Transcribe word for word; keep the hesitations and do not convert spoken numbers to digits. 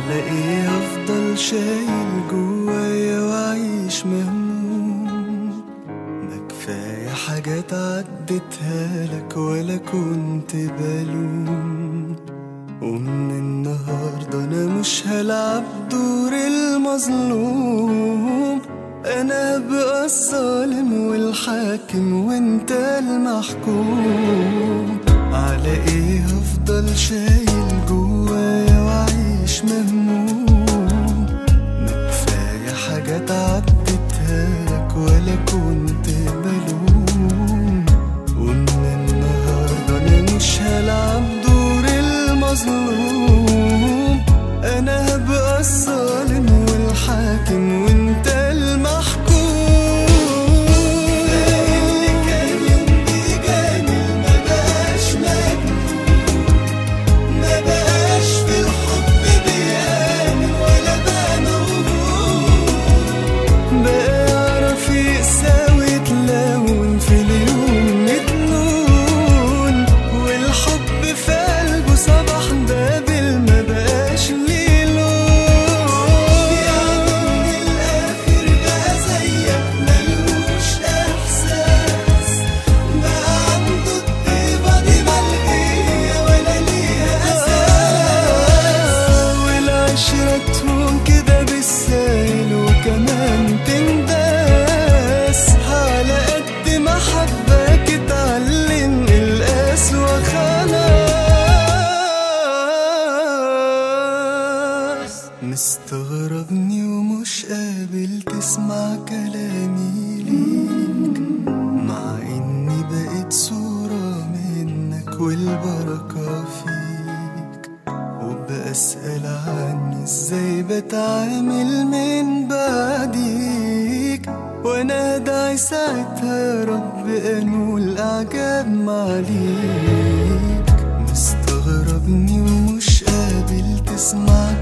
على ايه افضل شايل جوايا واعيش مهموم؟ ما كفاية حاجات عدتها لك ولا كنت بلوم. ومن النهاردة انا مش هلعب دور المظلوم، انا هبقى الظالم والحاكم وانت المحكوم. على ايه هفضل شايل جوايا واعيش مهموم؟ ما كفاية حاجات عدتها لك ولا كنت بلوم. ومن النهاردة انا مش هلعب دور المظلوم، انا هبقى الظالم والحاكم وانت المحكوم. مستغربني ومش قابل تسمع كلامي ليك، مع اني بقيت صورة منك والبركة فيك. وبسأل عني ازاي بتعامل من بعديك، وانا ادعي ساعتها يا رب انول اعجاب معليك. مستغربني ومش قابل تسمع